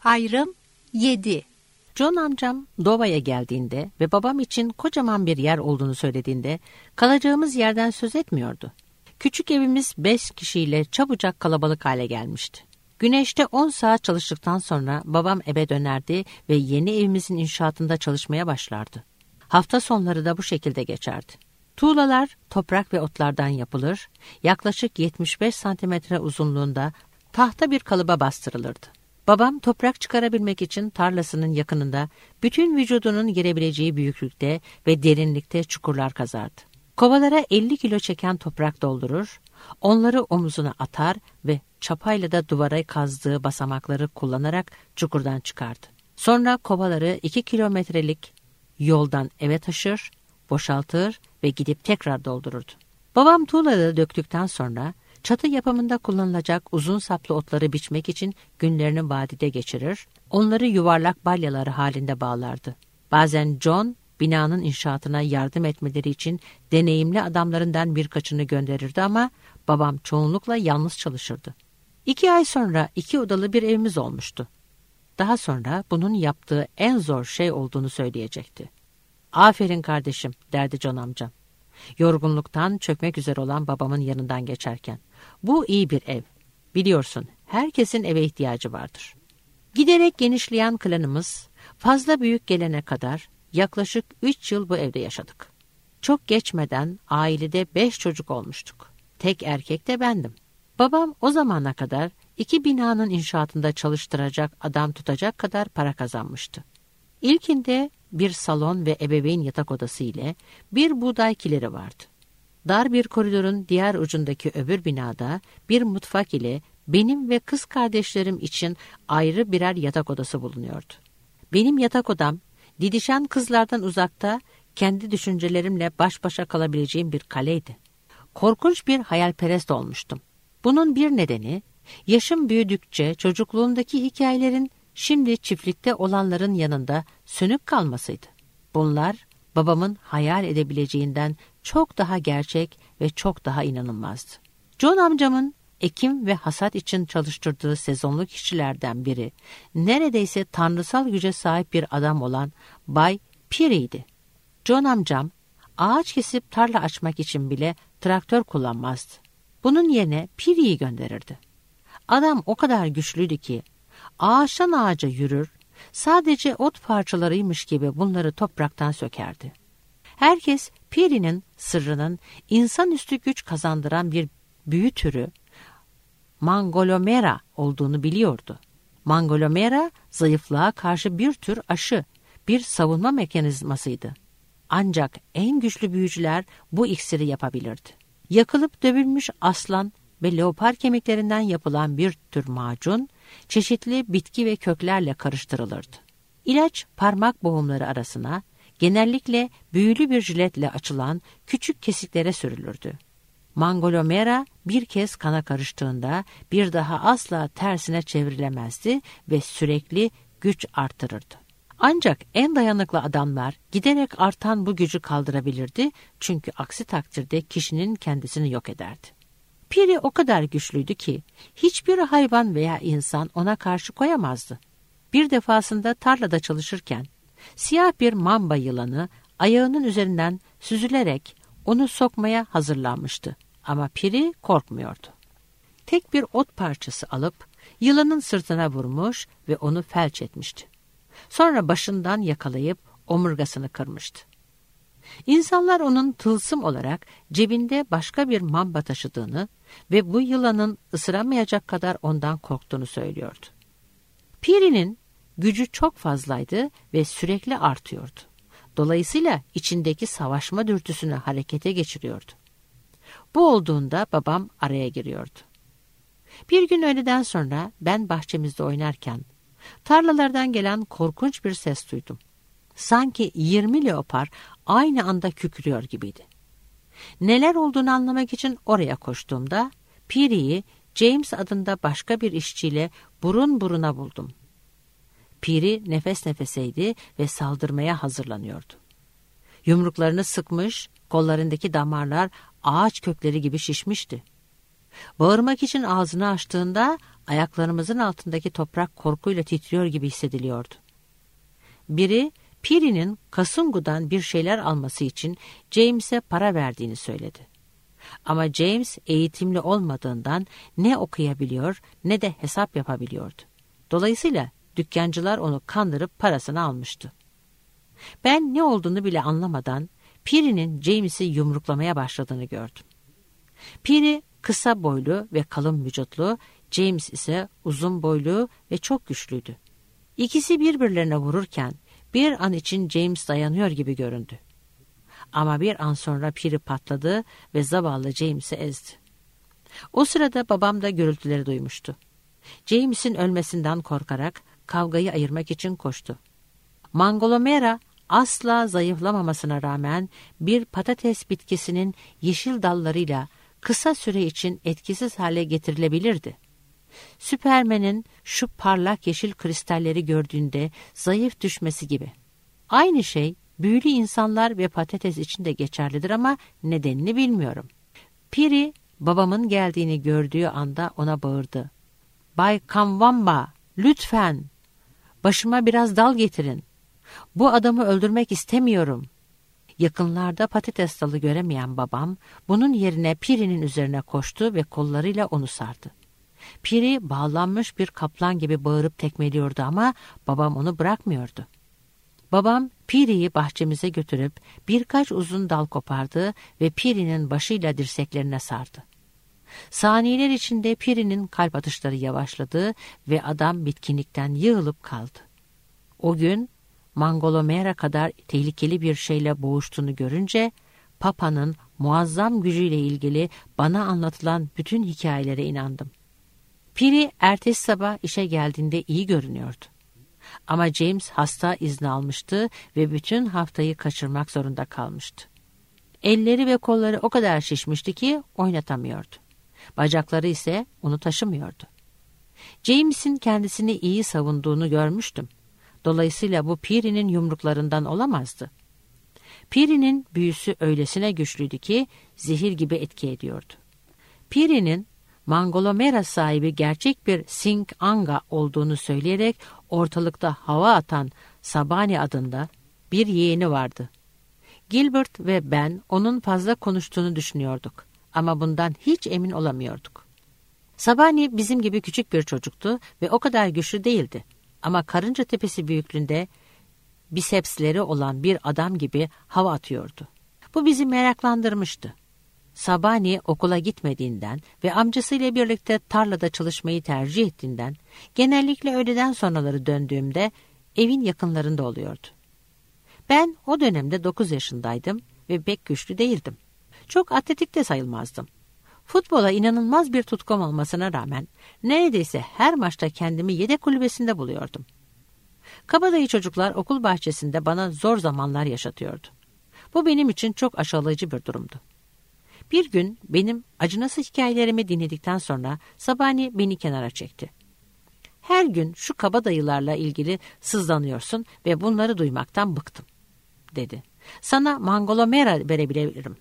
Ayrım 7. John amcam Dova'ya geldiğinde ve babam için kocaman bir yer olduğunu söylediğinde kalacağımız yerden söz etmiyordu. Küçük evimiz 5 kişiyle çabucak kalabalık hale gelmişti. Güneşte 10 saat çalıştıktan sonra babam eve dönerdi ve yeni evimizin inşaatında çalışmaya başlardı. Hafta sonları da bu şekilde geçerdi. Tuğlalar toprak ve otlardan yapılır, yaklaşık 75 santimetre uzunluğunda tahta bir kalıba bastırılırdı. Babam toprak çıkarabilmek için tarlasının yakınında bütün vücudunun girebileceği büyüklükte ve derinlikte çukurlar kazardı. Kovalara 50 kilo çeken toprak doldurur, onları omuzuna atar ve çapayla da duvara kazdığı basamakları kullanarak çukurdan çıkardı. Sonra kovaları 2 kilometrelik yoldan eve taşır, boşaltır ve gidip tekrar doldururdu. Babam tuğlaları döktükten sonra çatı yapımında kullanılacak uzun saplı otları biçmek için günlerini vadide geçirir, onları yuvarlak balyaları halinde bağlardı. Bazen John, binanın inşaatına yardım etmeleri için deneyimli adamlarından birkaçını gönderirdi ama babam çoğunlukla yalnız çalışırdı. 2 ay sonra 2 odalı bir evimiz olmuştu. Daha sonra bunun yaptığı en zor şey olduğunu söyleyecekti. "Aferin kardeşim," derdi John amcam, yorgunluktan çökmek üzere olan babamın yanından geçerken. "Bu iyi bir ev. Biliyorsun, herkesin eve ihtiyacı vardır." Giderek genişleyen klanımız fazla büyük gelene kadar yaklaşık 3 yıl bu evde yaşadık. Çok geçmeden ailede 5 çocuk olmuştuk. Tek erkek de bendim. Babam o zamana kadar 2 binanın inşaatında çalıştıracak adam tutacak kadar para kazanmıştı. İlkinde bir salon ve ebeveyn yatak odası ile bir buğday kileri vardı. Dar bir koridorun diğer ucundaki öbür binada bir mutfak ile benim ve kız kardeşlerim için ayrı birer yatak odası bulunuyordu. Benim yatak odam didişen kızlardan uzakta, kendi düşüncelerimle baş başa kalabileceğim bir kaleydi. Korkunç bir hayalperest olmuştum. Bunun bir nedeni, yaşım büyüdükçe çocukluğumdaki hikayelerin şimdi çiftlikte olanların yanında sönük kalmasıydı. Bunlar babamın hayal edebileceğinden çok daha gerçek ve çok daha inanılmazdı. John amcamın ekim ve hasat için çalıştırdığı sezonluk işçilerden biri, neredeyse tanrısal güce sahip bir adam olan Bay Peary'ydi. John amcam ağaç kesip tarla açmak için bile traktör kullanmazdı. Bunun yerine Peary'i gönderirdi. Adam o kadar güçlüydü ki ağaçtan ağaca yürür, sadece ot parçalarıymış gibi bunları topraktan sökerdi. Herkes Peary'nin sırrının insanüstü güç kazandıran bir büyü türü Mangolomera olduğunu biliyordu. Mangolomera zayıflığa karşı bir tür aşı, bir savunma mekanizmasıydı. Ancak en güçlü büyücüler bu iksiri yapabilirdi. Yakılıp dövülmüş aslan ve leopar kemiklerinden yapılan bir tür macun, çeşitli bitki ve köklerle karıştırılırdı. İlaç parmak boğumları arasına, genellikle büyülü bir jiletle açılan küçük kesiklere sürülürdü. Mangolomera bir kez kana karıştığında bir daha asla tersine çevrilemezdi ve sürekli güç artırırdı. Ancak en dayanıklı adamlar giderek artan bu gücü kaldırabilirdi, çünkü aksi takdirde kişinin kendisini yok ederdi. Peary o kadar güçlüydü ki hiçbir hayvan veya insan ona karşı koyamazdı. Bir defasında tarlada çalışırken siyah bir mamba yılanı ayağının üzerinden süzülerek onu sokmaya hazırlanmıştı. Ama Peary korkmuyordu. Tek bir ot parçası alıp yılanın sırtına vurmuş ve onu felç etmişti. Sonra başından yakalayıp omurgasını kırmıştı. İnsanlar onun tılsım olarak cebinde başka bir mamba taşıdığını ve bu yılanın ısıramayacak kadar ondan korktuğunu söylüyordu. Peary'nin gücü çok fazlaydı ve sürekli artıyordu. Dolayısıyla içindeki savaşma dürtüsünü harekete geçiriyordu. Bu olduğunda babam araya giriyordu. Bir gün öğleden sonra ben bahçemizde oynarken tarlalardan gelen korkunç bir ses duydum. Sanki 20 leopar aynı anda kükrüyor gibiydi. Neler olduğunu anlamak için oraya koştuğumda Peary'i James adında başka bir işçiyle burun buruna buldum. Peary nefes nefeseydi ve saldırmaya hazırlanıyordu. Yumruklarını sıkmış, kollarındaki damarlar ağaç kökleri gibi şişmişti. Bağırmak için ağzını açtığında ayaklarımızın altındaki toprak korkuyla titriyor gibi hissediliyordu. Biri Piri'nin Kasungu'dan bir şeyler alması için James'e para verdiğini söyledi. Ama James eğitimli olmadığından ne okuyabiliyor ne de hesap yapabiliyordu. Dolayısıyla dükkancılar onu kandırıp parasını almıştı. Ben ne olduğunu bile anlamadan Piri'nin James'i yumruklamaya başladığını gördüm. Piri kısa boylu ve kalın vücutlu, James ise uzun boylu ve çok güçlüydü. İkisi birbirlerine vururken bir an için James dayanıyor gibi göründü. Ama bir an sonra Piri patladı ve zavallı James'i ezdi. O sırada babam da gürültüleri duymuştu. James'in ölmesinden korkarak kavgayı ayırmak için koştu. Mangolomera asla zayıflamamasına rağmen bir patates bitkisinin yeşil dallarıyla kısa süre için etkisiz hale getirilebilirdi. Süpermen'in şu parlak yeşil kristalleri gördüğünde zayıf düşmesi gibi. Aynı şey büyülü insanlar ve patates için de geçerlidir ama nedenini bilmiyorum. Piri babamın geldiğini gördüğü anda ona bağırdı. Bay Kamwamba, lütfen başıma biraz dal getirin. Bu adamı öldürmek istemiyorum. Yakınlarda patates dalı göremeyen babam bunun yerine Piri'nin üzerine koştu ve kollarıyla onu sardı. Piri bağlanmış bir kaplan gibi bağırıp tekmeliyordu ama babam onu bırakmıyordu. Babam Piri'yi bahçemize götürüp birkaç uzun dal kopardı ve Piri'nin başıyla dirseklerine sardı. Saniyeler içinde Piri'nin kalp atışları yavaşladı ve adam bitkinlikten yığılıp kaldı. O gün Mangolomera kadar tehlikeli bir şeyle boğuştuğunu görünce Papa'nın muazzam gücüyle ilgili bana anlatılan bütün hikayelere inandım. Piri ertesi sabah işe geldiğinde iyi görünüyordu. Ama James hasta izni almıştı ve bütün haftayı kaçırmak zorunda kalmıştı. Elleri ve kolları o kadar şişmişti ki oynatamıyordu. Bacakları ise onu taşımıyordu. James'in kendisini iyi savunduğunu görmüştüm. Dolayısıyla bu Piri'nin yumruklarından olamazdı. Piri'nin büyüsü öylesine güçlüydü ki zehir gibi etki ediyordu. Piri'nin Mangolomera sahibi gerçek bir Sing Anga olduğunu söyleyerek ortalıkta hava atan Sabani adında bir yeğeni vardı. Gilbert ve ben onun fazla konuştuğunu düşünüyorduk ama bundan hiç emin olamıyorduk. Sabani bizim gibi küçük bir çocuktu ve o kadar güçlü değildi. Ama karınca tepesi büyüklüğünde bisepsleri olan bir adam gibi hava atıyordu. Bu bizi meraklandırmıştı. Sabani okula gitmediğinden ve amcasıyla birlikte tarlada çalışmayı tercih ettiğinden genellikle öğleden sonraları döndüğümde evin yakınlarında oluyordu. Ben o dönemde 9 yaşındaydım ve pek güçlü değildim. Çok atletik de sayılmazdım. Futbola inanılmaz bir tutkum olmasına rağmen neredeyse her maçta kendimi yedek kulübesinde buluyordum. Kabadayı çocuklar okul bahçesinde bana zor zamanlar yaşatıyordu. Bu benim için çok aşağılayıcı bir durumdu. Bir gün benim acınası hikayelerimi dinledikten sonra Sabani beni kenara çekti. Her gün şu kabadayılarla ilgili sızlanıyorsun ve bunları duymaktan bıktım, dedi. Sana Mangolomera verebilirim.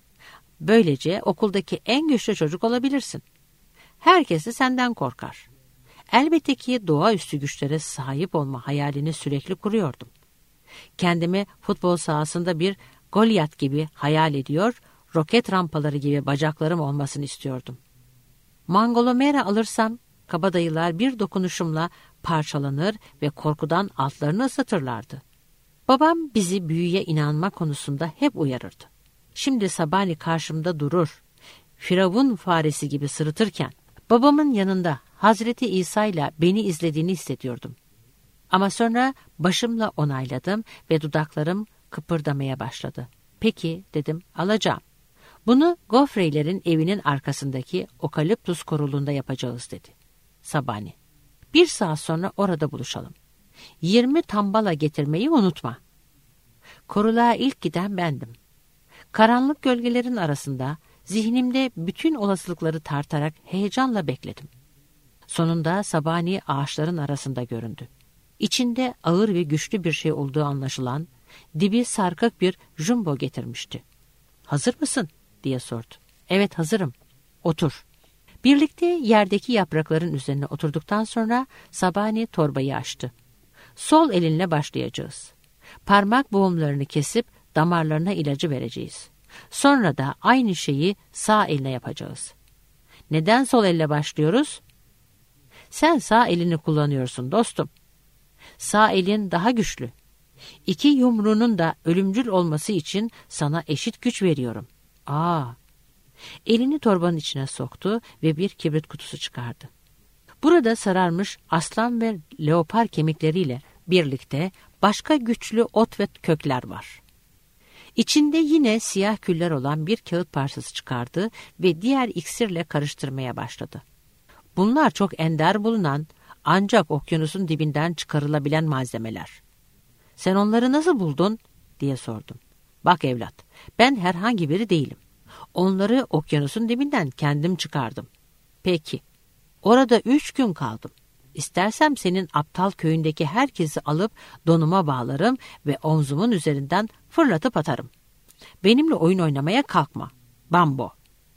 Böylece okuldaki en güçlü çocuk olabilirsin. Herkes de senden korkar. Elbette ki doğaüstü güçlere sahip olma hayalini sürekli kuruyordum. Kendimi futbol sahasında bir Goliat gibi hayal ediyor, roket rampaları gibi bacaklarım olmasını istiyordum. Mangolomera alırsam kabadayılar bir dokunuşumla parçalanır ve korkudan altlarını ısıtırlardı. Babam bizi büyüye inanma konusunda hep uyarırdı. Şimdi Sabani karşımda durur, Firavun faresi gibi sırıtırken babamın yanında Hazreti İsa ile beni izlediğini hissediyordum. Ama sonra başımla onayladım ve dudaklarım kıpırdamaya başladı. Peki, dedim, alacağım. Bunu Gofreylerin evinin arkasındaki okaliptus koruluğunda yapacağız, dedi Sabani. 1 saat sonra orada buluşalım. 20 tambala getirmeyi unutma. Koruluğa ilk giden bendim. Karanlık gölgelerin arasında zihnimde bütün olasılıkları tartarak heyecanla bekledim. Sonunda Sabani ağaçların arasında göründü. İçinde ağır ve güçlü bir şey olduğu anlaşılan, dibi sarkık bir jumbo getirmişti. "Hazır mısın?" diye sordu. "Evet, hazırım. Otur." Birlikte yerdeki yaprakların üzerine oturduktan sonra Sabani torbayı açtı. Sol elinle başlayacağız. Parmak boğumlarını kesip damarlarına ilacı vereceğiz. Sonra da aynı şeyi sağ eline yapacağız. Neden sol elle başlıyoruz? Sen sağ elini kullanıyorsun dostum. Sağ elin daha güçlü. 2 yumruğunun da ölümcül olması için sana eşit güç veriyorum. Elini torbanın içine soktu ve bir kibrit kutusu çıkardı. Burada sararmış aslan ve leopar kemikleriyle birlikte başka güçlü ot ve kökler var. İçinde yine siyah küller olan bir kağıt parçası çıkardı ve diğer iksirle karıştırmaya başladı. Bunlar çok ender bulunan, ancak okyanusun dibinden çıkarılabilen malzemeler. Sen onları nasıl buldun diye sordum. Bak evlat, ben herhangi biri değilim. Onları okyanusun dibinden kendim çıkardım. Peki, orada 3 gün kaldım. İstersem senin aptal köyündeki herkesi alıp donuma bağlarım ve omzumun üzerinden fırlatıp atarım. Benimle oyun oynamaya kalkma. Bambo.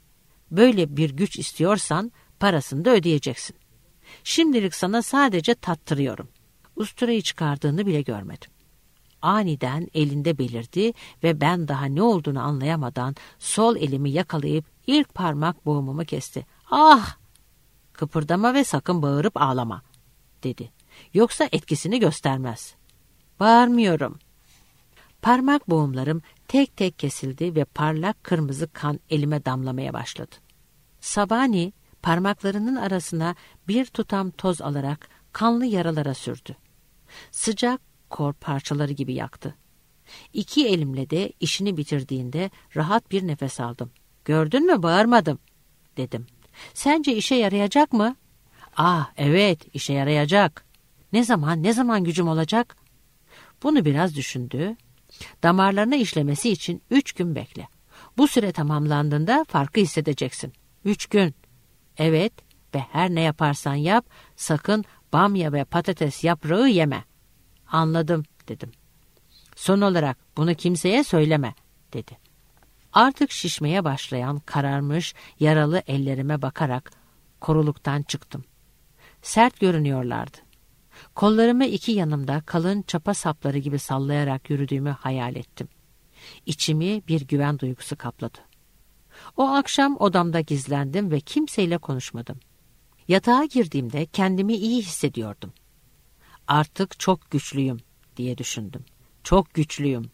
Böyle bir güç istiyorsan parasını da ödeyeceksin. Şimdilik sana sadece tattırıyorum. Usturayı çıkardığını bile görmedim. Aniden elinde belirdi ve ben daha ne olduğunu anlayamadan sol elimi yakalayıp ilk parmak boğumumu kesti. Ah! Kıpırdama ve sakın bağırıp ağlama, dedi. Yoksa etkisini göstermez. Bağırmıyorum. Parmak boğumlarım tek tek kesildi ve parlak kırmızı kan elime damlamaya başladı. Sabani parmaklarının arasına bir tutam toz alarak kanlı yaralara sürdü. Sıcak kor parçaları gibi yaktı. 2 elimle de işini bitirdiğinde rahat bir nefes aldım. Gördün mü, bağırmadım, dedim. Sence işe yarayacak mı? Evet, işe yarayacak. Ne zaman gücüm olacak? Bunu biraz düşündü. Damarlarına işlemesi için 3 gün bekle. Bu süre tamamlandığında farkı hissedeceksin. 3 gün. Evet ve her ne yaparsan yap, sakın bamya ve patates yaprağı yeme. Anladım, dedim. Son olarak bunu kimseye söyleme, dedi. Artık şişmeye başlayan kararmış yaralı ellerime bakarak koruluktan çıktım. Sert görünüyorlardı. Kollarımı 2 yanımda kalın çapa sapları gibi sallayarak yürüdüğümü hayal ettim. İçimi bir güven duygusu kapladı. O akşam odamda gizlendim ve kimseyle konuşmadım. Yatağa girdiğimde kendimi iyi hissediyordum. Artık çok güçlüyüm diye düşündüm. Çok güçlüyüm.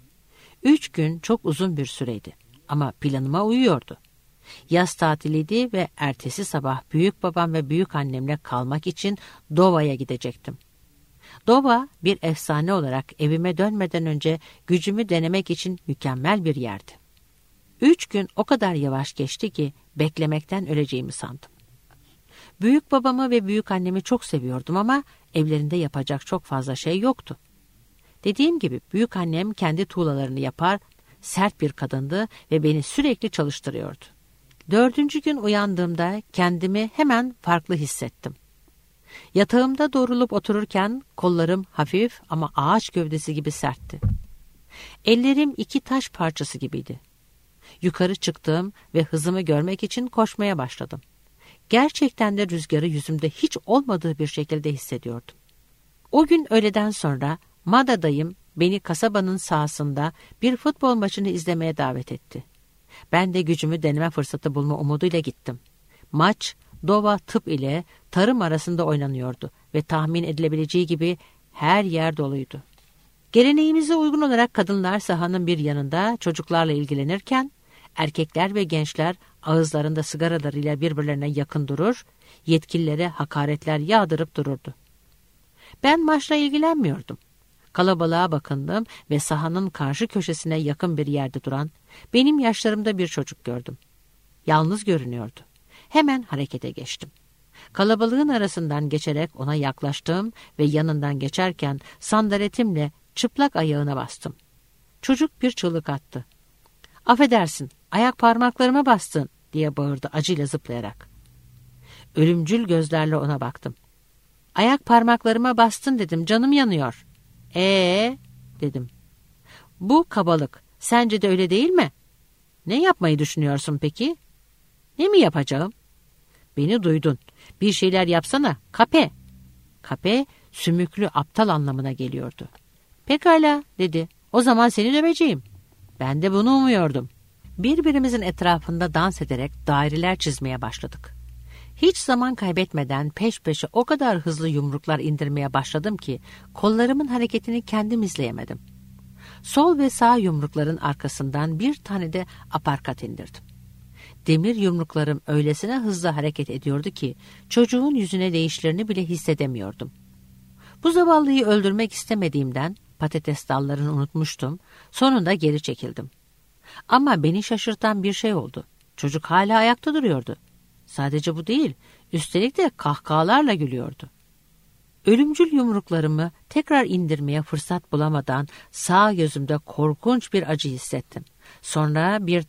3 gün çok uzun bir süreydi ama planıma uyuyordu. Yaz tatiliydi ve ertesi sabah büyükbabam ve büyükannemle kalmak için Dova'ya gidecektim. Dova bir efsane olarak evime dönmeden önce gücümü denemek için mükemmel bir yerdi. 3 gün o kadar yavaş geçti ki beklemekten öleceğimi sandım. Büyükbabamı ve büyükannemi çok seviyordum ama evlerinde yapacak çok fazla şey yoktu. Dediğim gibi büyükannem kendi tuğlalarını yapar, sert bir kadındı ve beni sürekli çalıştırıyordu. 4. gün uyandığımda kendimi hemen farklı hissettim. Yatağımda doğrulup otururken kollarım hafif ama ağaç gövdesi gibi sertti. Ellerim 2 taş parçası gibiydi. Yukarı çıktım ve hızımı görmek için koşmaya başladım. Gerçekten de rüzgarı yüzümde hiç olmadığı bir şekilde hissediyordum. O gün öğleden sonra Mada dayım beni kasabanın sahasında bir futbol maçını izlemeye davet etti. Ben de gücümü deneme fırsatı bulma umuduyla gittim. Maç Dova tıp ile tarım arasında oynanıyordu ve tahmin edilebileceği gibi her yer doluydu. Geleneğimize uygun olarak kadınlar sahanın bir yanında çocuklarla ilgilenirken erkekler ve gençler ağızlarında sigaralarıyla birbirlerine yakın durur, yetkililere hakaretler yağdırıp dururdu. Ben maçla ilgilenmiyordum. Kalabalığa bakındım ve sahanın karşı köşesine yakın bir yerde duran benim yaşlarımda bir çocuk gördüm. Yalnız görünüyordu. Hemen harekete geçtim. Kalabalığın arasından geçerek ona yaklaştım ve yanından geçerken sandaletimle çıplak ayağına bastım. Çocuk bir çığlık attı. "Affedersin, ayak parmaklarıma bastın," diye bağırdı acıyla zıplayarak. Ölümcül gözlerle ona baktım. "Ayak parmaklarıma bastın dedim, canım yanıyor." Dedim. "Bu kabalık. Sence de öyle değil mi? Ne yapmayı düşünüyorsun peki?" "Ne mi yapacağım?" Beni duydun. Bir şeyler yapsana. Kape. Kape, sümüklü aptal anlamına geliyordu. Pekala dedi. O zaman seni döveceğim. Ben de bunu umuyordum. Birbirimizin etrafında dans ederek daireler çizmeye başladık. Hiç zaman kaybetmeden peş peşe o kadar hızlı yumruklar indirmeye başladım ki kollarımın hareketini kendim izleyemedim. Sol ve sağ yumrukların arkasından bir tane de aparkat indirdim. Demir yumruklarım öylesine hızlı hareket ediyordu ki çocuğun yüzüne değişlerini bile hissedemiyordum. Bu zavallıyı öldürmek istemediğimden patates dallarını unutmuştum. Sonunda geri çekildim. Ama beni şaşırtan bir şey oldu. Çocuk hala ayakta duruyordu. Sadece bu değil, üstelik de kahkahalarla gülüyordu. Ölümcül yumruklarımı tekrar indirmeye fırsat bulamadan sağ gözümde korkunç bir acı hissettim. Sonra bir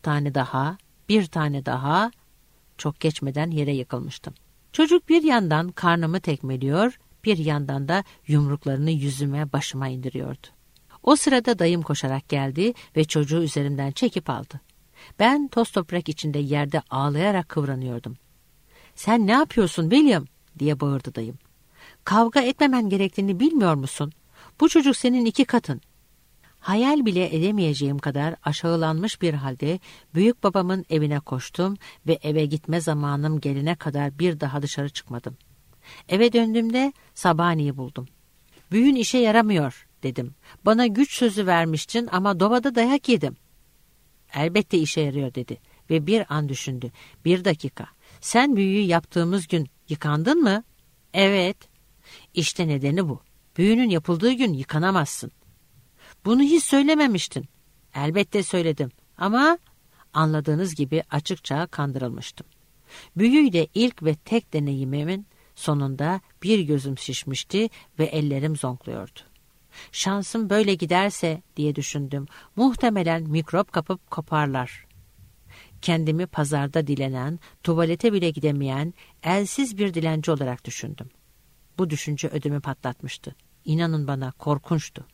tane daha, çok geçmeden yere yıkılmıştım. Çocuk bir yandan karnımı tekmeliyor, bir yandan da yumruklarını yüzüme, başıma indiriyordu. O sırada dayım koşarak geldi ve çocuğu üzerimden çekip aldı. Ben toz toprak içinde yerde ağlayarak kıvranıyordum. "Sen ne yapıyorsun William?" diye bağırdı dayım. "Kavga etmemen gerektiğini bilmiyor musun? Bu çocuk senin 2 katın." Hayal bile edemeyeceğim kadar aşağılanmış bir halde büyük babamın evine koştum ve eve gitme zamanım gelene kadar bir daha dışarı çıkmadım. Eve döndüğümde sabahleyin buldum. "Büyün işe yaramıyor," dedim. "Bana güç sözü vermiştin ama dobada dayak yedim." "Elbette işe yarıyor," dedi ve bir an düşündü. "1 dakika. Sen büyüyü yaptığımız gün yıkandın mı?" "Evet." "İşte nedeni bu. Büyünün yapıldığı gün yıkanamazsın." "Bunu hiç söylememiştin." "Elbette söyledim ama anladığınız gibi açıkça kandırılmıştım. Büyüyle ilk ve tek deneyimimin sonunda bir gözüm şişmişti ve ellerim zonkluyordu. Şansım böyle giderse diye düşündüm. Muhtemelen mikrop kapıp koparlar. Kendimi pazarda dilenen, tuvalete bile gidemeyen, elsiz bir dilenci olarak düşündüm. Bu düşünce ödümü patlatmıştı. İnanın bana korkunçtu.